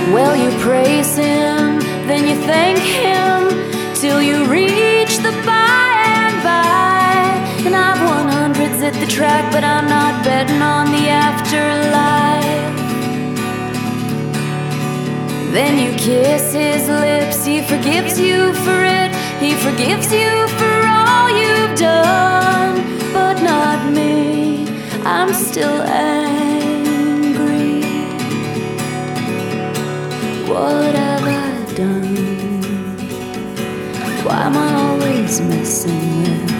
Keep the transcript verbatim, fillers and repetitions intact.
Well, you praise him, then you thank him, till you reach the by and by. And I've won hundreds at the track, but I'm not betting on the afterlife. Then you kiss his lips, he forgives you for it, he forgives you for all you've done. But not me, I'm still angry. What have I done? Why am I always messing with